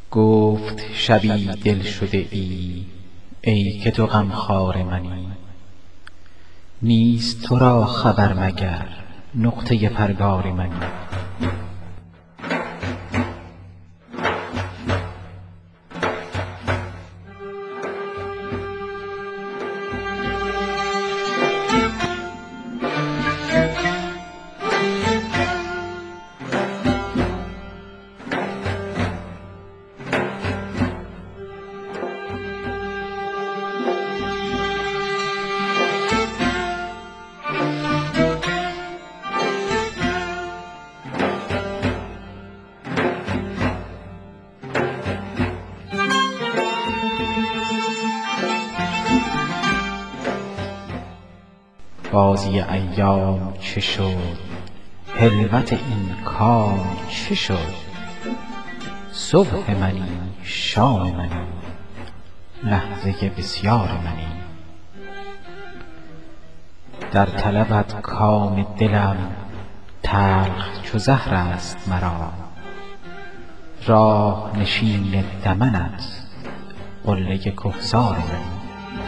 گفت شبی دل شده ای که تو غمخوار منی. نیست تو را خبر مگر نقطه پرگار منی. بازی ایام چه شد؟ حلوت این کام چه شد؟ صبح منی شام منی لحظه بسیار منی. در طلبت کام دلم تلخ چو زهر است مرا. راه نشین دمنت قله کهسار منی.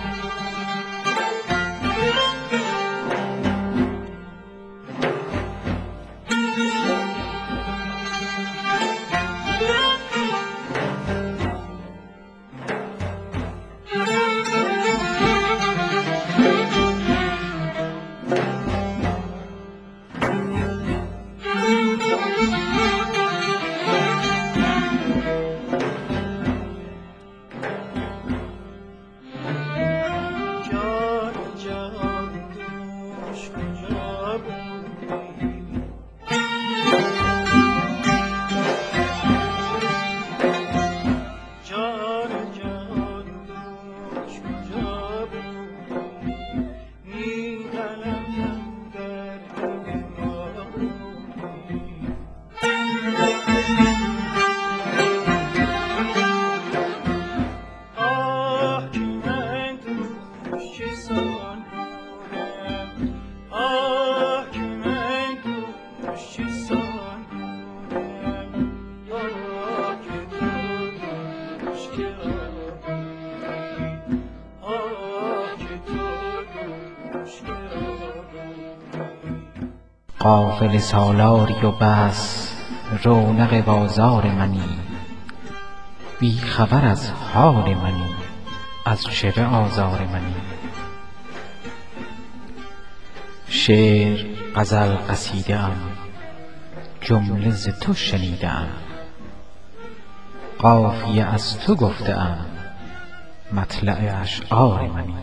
قافله سالاری و بس رونق بازار منی. بی خبر از حال منی از چه به آزار منی. شعر غزل قصیده ام جمله ز تو شنیده ام. قافیه از تو گفته ام مطلع اشعار منی.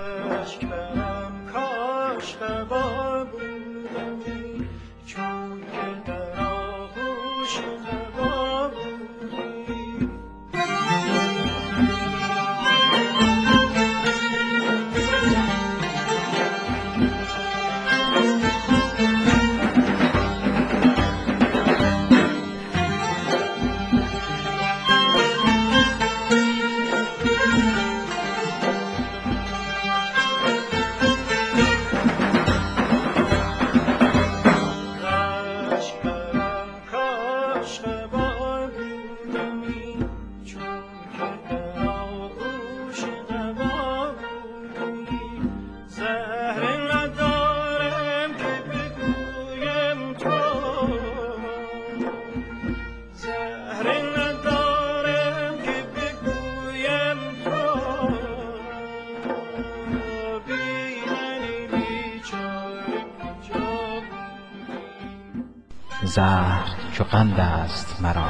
زهر چو قند است مرا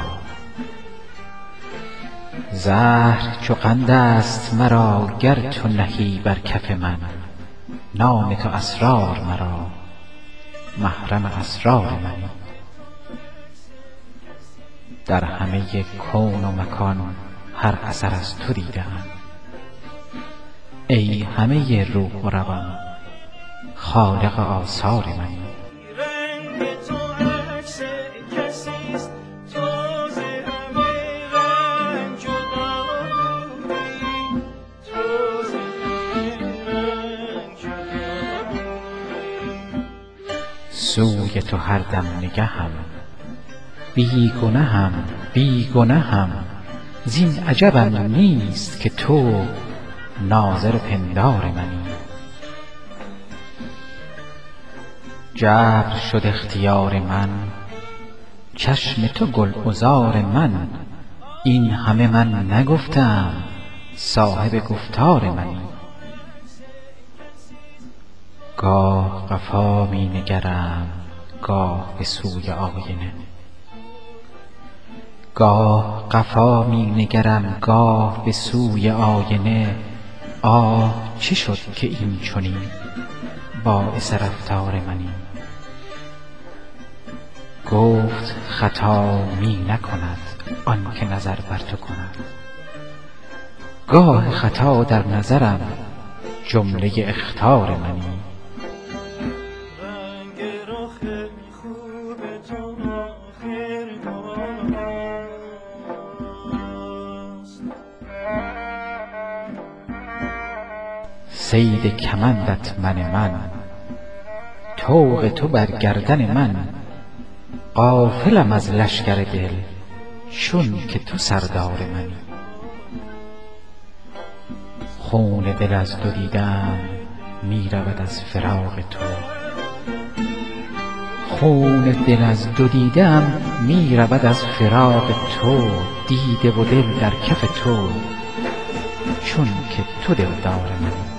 زهر چو قند است مرا گر تو نهی بر کف من. نام تو اسرار مرا محرم اسرار منی. در همه کون و مکان هر اثر از تو دیدم. ای همه روح و روان خالق آثار منی. سوی تو هر دم نگهم بی گنهم زین عجبم نیست که تو ناظر پندار منی. جبر شد اختیار من، چشم تو گلعذار من، این همه من نگفتم صاحب گفتار منی. گاه قفا می نگرم گاه به سوی آینه، گاه قفا می نگرم گاه به سوی آینه. آه چه شد که این چنین باعث رفتار منی. گفت خطا می نکند آن که نظر بر تو کند، گاه خطا در نظرم جمله اخطار منی. صید کمندت من، طوق تو بر گردن من، غافلم از لشکر دل چون که تو سردار منی. خون دل از دو دیدم می رود از فراق تو، خون دل از دو دیدم می رود از فراق تو. دیده و دل در کف تو چون که تو دلدار منی.